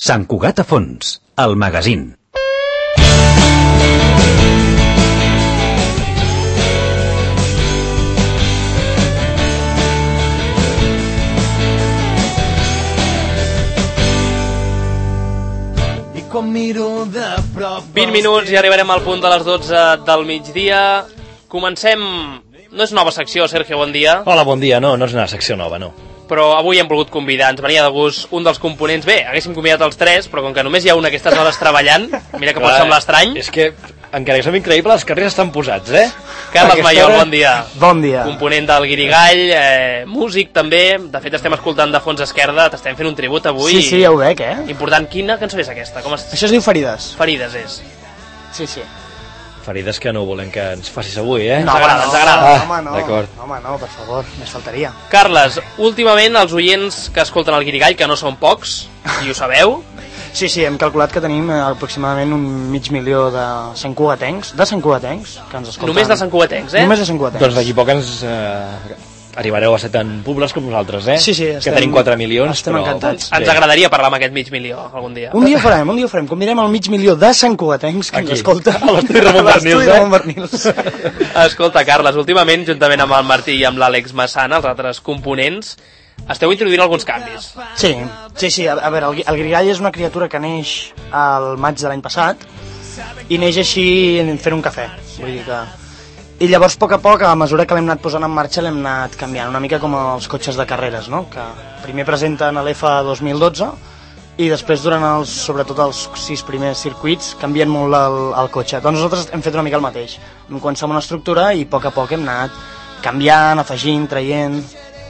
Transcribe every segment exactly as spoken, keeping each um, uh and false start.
Sant Cugat a fons, el magazín. vint minuts i arribarem al punt de les dotze del migdia. Comencem... No és nova secció, Sergio, bon dia. Hola, bon dia. No, no és una secció nova, no. Però avui hem volgut convidar, ens venia de gust un dels components. Bé, haguéssim convidat els tres, però com que només hi ha una a aquestes hores treballant, mira que pot semblar estrany. És que, encara que som increïbles, els carrers estan posats, eh? Carles Maiol, bon dia. Bon dia. Component del Guirigall, eh, músic també. De fet, estem escoltant de fons esquerda, t'estem fent un tribut avui. Sí, sí, ja ho veig, eh? Important. Quina cançó és aquesta? Com es... Això es diu Ferides. Ferides és. Sí, sí. Ferides que no volem que ens facis avui, eh? No, ens agrada, no, ens agrada. Ah, home, no, d'acord. home, no, per favor, més faltaria. Carles, últimament els oients que escolten el Guirigall, que no són pocs, i ho sabeu... Sí, sí, hem calculat que tenim aproximadament un mig milió de santcugatencs, de santcugatencs, que ens escolten. Només de santcugatencs, eh? Només de santcugatencs. Doncs d'aquí poc ens eh, arribareu a ser tan pobles com nosaltres, eh? Sí, sí, que estem, tenim quatre milions, estem però... encantats. Ens agradaria parlar amb aquest mig milió algun dia. Un dia ho farem, un dia ho farem. Convidarem el mig milió de santcugatencs que Aquí, ens escolten. a l'estudi Ramon Bernils, Ramon Bernils. Escolta, Carles, últimament, juntament amb el Martí i amb l'Àlex Massana, els altres components, esteu introduint alguns canvis. Sí, sí, sí. A, a veure, el, el Guirigall és una criatura que neix al maig de l'any passat i neix així fent un cafè. Vull dir que... I llavors, a poc a poc, a mesura que l'hem anat posant en marxa, l'hem anat canviant, una mica com els cotxes de carreres, no? Que primer presenten l'F dos mil dotze i després, durant els, sobretot els sis primers circuits, canvien molt el, el cotxe. Doncs nosaltres hem fet una mica el mateix. Hem començat amb una estructura i a poc a poc hem anat canviant, afegint, traient...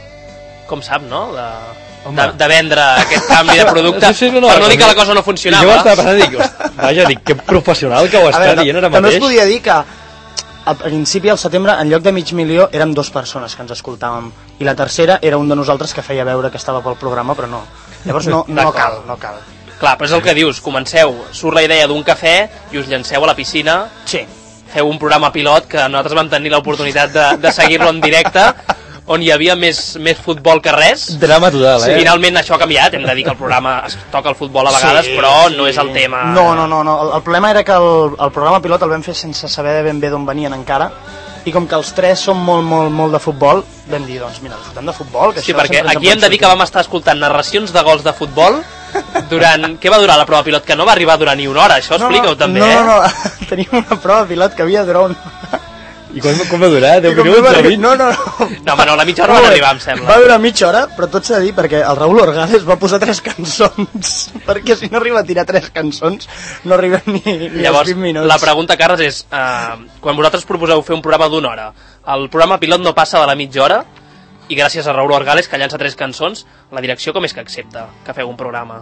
Com sap, no? De, de, de vendre aquest canvi de producte, sí, sí, no, no, per no dir que no, la cosa no funcionava. Jo estava pensant, dic, vaja, dic, que professional que ho està veure, dient ara mateix. També mateix. us podia dir que al principi, al setembre, en lloc de mig milió, érem dues persones que ens escoltàvem. I la tercera era un de nosaltres que feia veure que estava pel programa, però no. Llavors no, no cal, no cal. Clar, però és el que dius, comenceu, surt la idea d'un cafè i us llanceu a la piscina, sí. Feu un programa pilot que nosaltres vam tenir l'oportunitat de, de seguir-lo en directe, on hi havia més, més futbol que res. Drama total, eh? Finalment això ha canviat, hem de dir que el programa es toca el futbol a vegades, sí, però no sí. És el tema... No, no, no, no. El, el problema era que el, el programa pilot el vam fer sense saber ben bé d'on venien encara, i com que els tres som molt, molt, molt de futbol, vam dir, doncs mira, disfrutem de futbol, que sí, això perquè sempre aquí hem de dir que vam estar escoltant narracions de gols de futbol durant... Què va durar la prova pilot? Que no va arribar a durar ni una hora, això no, explica-ho no, també, no, eh? No, no, no, tenim una prova pilot que havia de durar una... I quan, quan va durar? deu minuts? vint? No, no, no. No, home, no, la mitja hora no, va arribar, em sembla. Va durar mitja hora, però tot s'ha de dir perquè el Raúl Orgades va posar tres cançons, perquè si no arriba a tirar tres cançons no arribem ni, ni Llavors, als vint minuts. la pregunta, Carles, és uh, quan vosaltres proposeu fer un programa d'una hora, el programa pilot no passa de la mitja hora i gràcies a Raúl Orgades, que llança tres cançons, la direcció com és que accepta que feu un programa?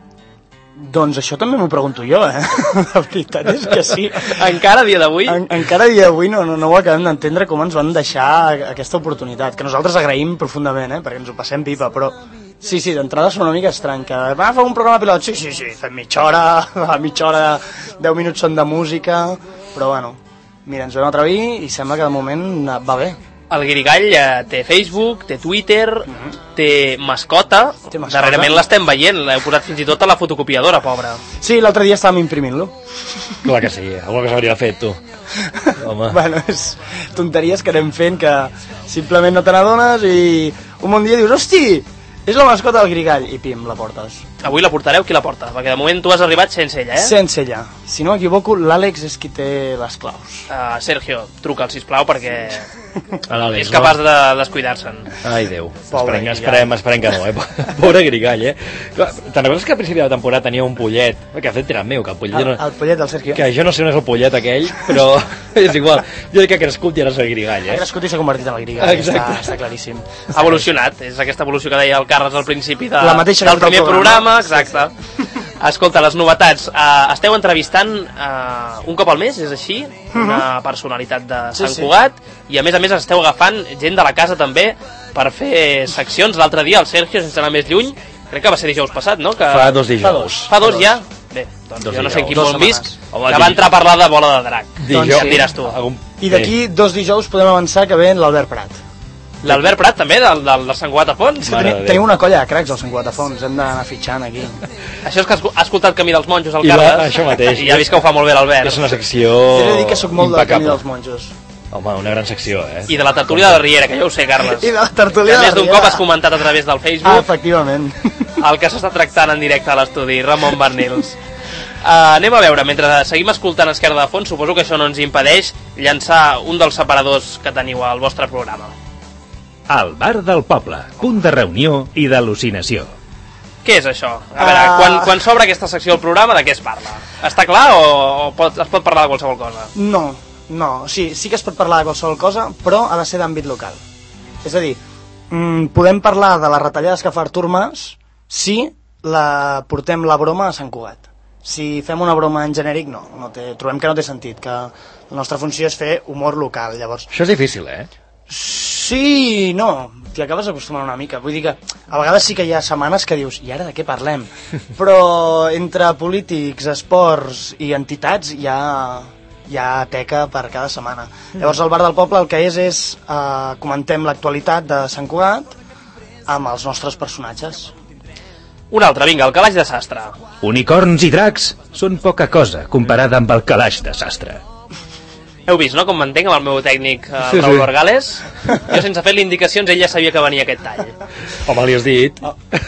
Doncs això també m'ho pregunto jo, eh? La veritat és que sí. Encara a dia d'avui? En, encara a dia d'avui no, no, no ho acabem d'entendre com ens van deixar aquesta oportunitat, que nosaltres agraïm profundament, eh? Perquè ens ho passem pipa, però sí, sí, d'entrada són una mica estrany, que va fer un programa pilot, sí, sí, sí, fem mitja hora, a mitja hora, deu minuts són de música, però bueno, mira, ens vam atrevir i sembla que de moment va bé. El Guirigall eh, té Facebook, té Twitter, uh-huh. té mascota, té mascota. Darrerament l'estem veient, l'heu posat fins i tot a la fotocopiadora, pobra. Sí, l'altre dia estàvem imprimint-lo. Clar que sí, alguna cosa hauria fet, tu. Home. Bueno, és tonteries que anem fent que simplement no te n'adones i un bon dia dius, hosti, és la mascota del Guirigall, i pim, la portes. Avui la portareu, qui la porta? Perquè de moment tu has arribat sense ella, eh? Sense ella. Si no m'equivoco, l'Àlex és qui té les claus. Uh, Sergio, truca'l, sisplau, perquè és és capaç de descuidar-se'n. Ai, Déu. Pobre esperem, esperem, esperem que no, eh? Pobre Guirigall, eh? Te'n recordes que a principi de la temporada tenia un pollet? Que ha fet era meu, que el pollet... El, no... el pollet del Sergio. Que jo no sé on és el pollet aquell, però és igual. Jo crec que ha crescut i ara és el Guirigall, eh? Ha crescut i s'ha convertit en el Guirigall. Exacte. Està, està claríssim. Ha evolucionat, és aquesta evolució que deia el Carles al principi de, La mateixa del que primer el programa, programa. exacte. Escolta, les novetats. Uh, esteu entrevistant uh, un cop al mes, és així? Una personalitat de Sant Sí, sí. Cugat, i a més a més esteu agafant gent de la casa també per fer seccions. L'altre dia el Sergio, sense anar més lluny, crec que va ser dijous passat, no? Que... Fa dos dijous. Fa dos ja? Bé, doncs Dos jo no sé en quin dijous. món Dos visc, setmanes. que va entrar a parlar de bola de drac. Dijous. Doncs ja em diràs tu. Algun... I d'aquí dos dijous podem avançar que ve l'Albert Prat. L'Albert Prat també, del, del, del Sant Cugat a Fons. És que teni, tenim una colla de cracs al Sant Cugat a Fons, hem d'anar fitxant aquí. Això és que ha escoltat Camí dels Monjos, el I Carles, va, això mateix. i ja ha vist que ho fa molt bé l'Albert. És una secció He de dir que sóc molt del Camí impecable. dels Monjos. Home, una gran secció, eh? I de la tertúlia de la Riera, que jo ho sé, Carles. I de la tertúlia que de la més d'un Riera. cop has comentat a través del Ah, Facebook efectivament. el que s'està tractant en directe a l'estudi, Ramon Bernils. Uh, anem a veure, mentre seguim escoltant Esquerda de Fons, suposo que això no ens impedeix llançar un dels separadors que teniu al vostre programa. El bar del poble, punt de reunió i d'al·lucinació. Què és això? A veure, Ah. quan, quan s'obre aquesta secció del programa, de què es parla? Està clar o, o pot, es pot parlar de qualsevol cosa? No, no, sí, sí que es pot parlar de qualsevol cosa, però ha de ser d'àmbit local. És a dir, mm, podem parlar de les retallades que fa Artur Mas si la, portem la broma a Sant Cugat. Si fem una broma en genèric, no, no té, trobem que no té sentit, que la nostra funció és fer humor local, llavors... Això és difícil, eh? Sí, no, t'hi acabes acostumant una mica. Vull dir que a vegades sí que hi ha setmanes que dius i ara de què parlem? Però entre polítics, esports i entitats hi ha, hi ha teca per cada setmana. Llavors al Bar del Poble el que és és eh, comentem l'actualitat de Sant Cugat amb els nostres personatges. Un altre, vinga, el calaix de sastre. Unicorns i dracs són poca cosa comparada amb el calaix de sastre. Heu vist, no?, com m'entenc amb el meu tècnic, eh, Sí, Raül sí. Orgales? Jo, sense fer-li indicacions, ell ja sabia que venia aquest tall. Home, li has dit.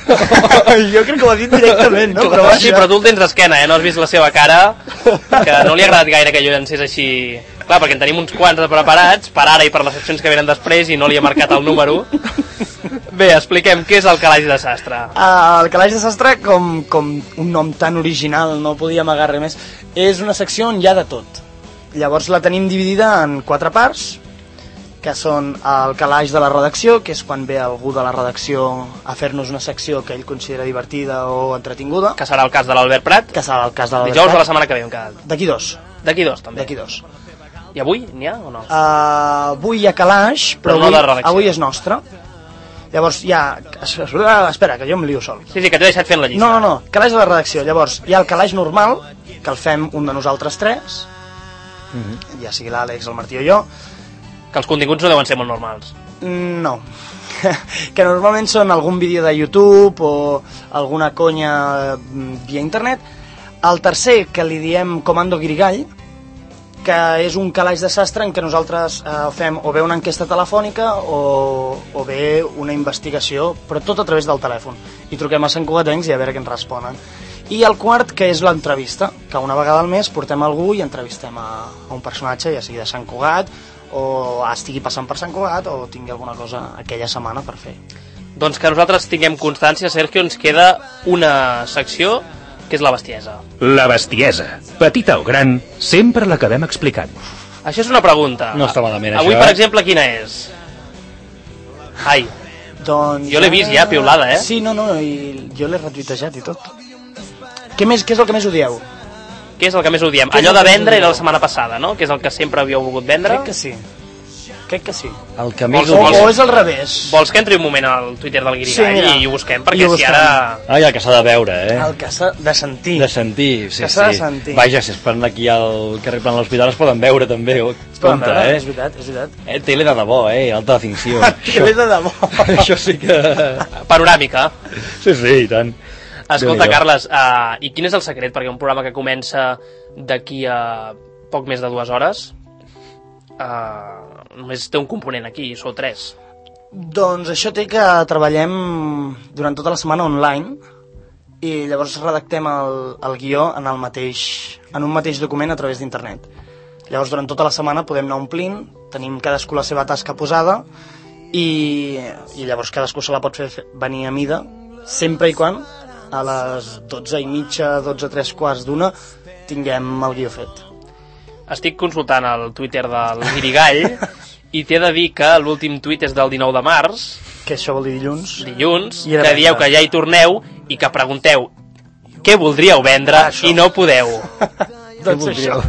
Jo crec que ho ha dit directament, no? Però Sí, però tu el tens d'esquena, eh? No has vist la seva cara, que no li ha agradat gaire que jo llancés així... Clar, perquè en tenim uns quants de preparats, per ara i per les seccions que venen després, i no li he marcat el número. Bé, expliquem què és el calaix de sastre. Uh, el Calaix de Sastre, com, com un nom tan original, no podíem amagar res més, és una secció on hi ha de tot. Llavors la tenim dividida en quatre parts, que són el calaix de la redacció, que és quan ve algú de la redacció a fer-nos una secció que ell considera divertida o entretinguda, Que serà el cas de l'Albert Prat. que serà el cas de la Dijous de la setmana que ve hem quedat. D'aquí dos, D'aquí dos, també. d'aquí dos. I avui n'hi ha o no? Uh, avui hi ha calaix, però, Però no avui, de redacció. avui és nostre. Llavors hi ha... Espera, que jo em lio sol. Sí, sí, que t'he deixat fent la llista. No, no, no, calaix de la redacció. Llavors, hi ha el calaix normal, que el fem un de nosaltres tres, Mhm. ja sigui l'Àlex, el Martí o jo. Que els continguts no deuen ser molt normals. No. Que normalment són algun vídeo de YouTube o alguna conya mm, via internet. El tercer, que li diem Comando Guirigall, que és un calaix de sastre en què nosaltres eh, fem o bé una enquesta telefònica o, o bé una investigació, però tot a través del telèfon. I truquem a Sant Cugatencs i a veure què ens responen. I el quart, que és l'entrevista, que una vegada al mes portem algú i entrevistem a, a un personatge, ja sigui de Sant Cugat, o estigui passant per Sant Cugat, o tingui alguna cosa aquella setmana per fer. Doncs que nosaltres tinguem constància, Sergio, ens queda una secció que és la bestiesa. La bestiesa, petita o gran, sempre l'acabem explicant. Això és una pregunta. No està malament, Avui, això, per eh? exemple, quina és? Ai, Doncs... Jo l'he vist ja, piulada, eh? Sí, no, no, i jo l'he retuitejat i tot. Què, més, què és el que més odieu? què és el que més odiem? Què és Allò el de que més vendre era odieu? la setmana passada, no? Que és el que sempre havíeu volgut vendre. Crec que sí. Crec que sí. El que més Vols- O, odio... o és al revés. Vols que entri un moment al Twitter del Guirigall Sí, mira. i ho busquem? I Perquè ho si busquem. ara... Ai, el que s'ha de veure, eh? El que s'ha de sentir. De sentir, sí, Que s'ha de sí. sentir. Vaja, si es poden aquí al carrer Plan de l'Hospital es poden veure també. oh, Es poden Compte, veure, eh? És veritat, és veritat. Eh, tele de debò, eh? Alta definició. Que és de debò. Això sí que... Panoràmica. Sí, sí, i tant. Escolta, Déu-n'hi-do. Carles, uh, i quin és el secret? Perquè un programa que comença d'aquí a poc més de dues hores uh, només té un component aquí, sou tres. Doncs això té que treballem durant tota la setmana online i llavors redactem el, el guió en, el mateix, en un mateix document a través d'internet. Llavors durant tota la setmana podem anar omplint, tenim cadascú la seva tasca posada i, i llavors cadascú se la pot fer venir a mida sempre i quan a les dotze i mitja, dotze tres quarts d'una tinguem el guió fet. Estic consultant el Twitter del Guirigall i t'he de dir que l'últim tuit és del dinou de març, Que això vol dir dilluns. dilluns, I era que dieu vendre. que ja hi torneu i que pregunteu què voldríeu vendre Ah, això. i no podeu. Doncs això.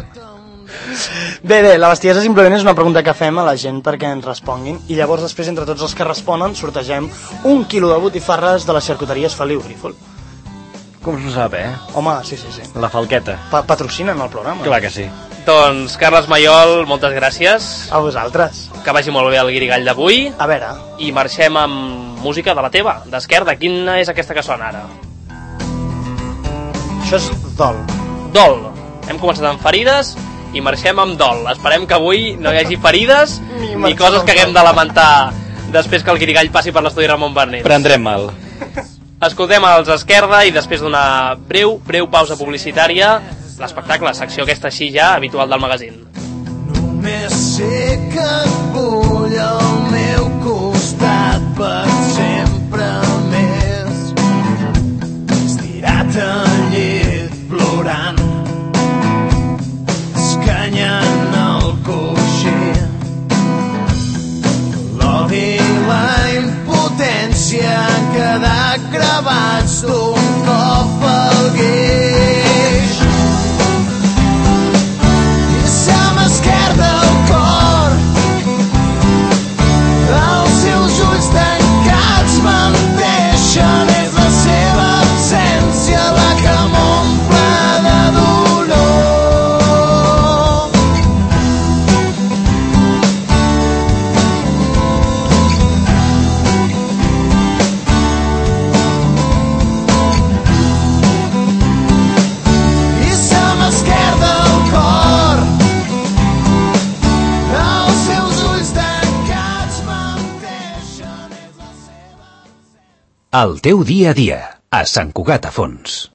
Bé, bé, la bestiesa simplement és una pregunta que fem a la gent perquè ens responguin i llavors després entre tots els que responen sortegem un quilo de botifarres de les xarcuteries Feliu Grífol. Com s'ho sap, eh? Home, sí, sí, sí. La falqueta. Pa patrocinen el programa. Clar que sí. Doncs, Carles Maiol, moltes gràcies. A vosaltres. Que vagi molt bé el guirigall d'avui. A veure. I marxem amb música de la teva, d'Esquerda. Quina és aquesta que sona ara? Això és Dol. Dol. Hem començat amb ferides i marxem amb Dol. Esperem que avui no hi hagi ferides ni, ni coses que haguem de lamentar després que el guirigall passi per l'estudi Ramon Barnils. Prendrem mal. Escoltem els Esquerda i després d'una breu, breu pausa publicitària, l'espectacle, secció aquesta així ja habitual del magazín. Només sé que et vull al meu costat per sempre més. Estirat al llit plorant, escanyant el coixí. L'odi i la impotència han quedat gravats d'un cop al guix. I se m'esquerda el cor, els seus ulls tancats menteixen. És la seva absència la que m'omple de dolor. I se m'esquerda el cor, els seus ulls tancats menteixen. És la seva... El teu dia a dia, a Sant Cugat a Fons.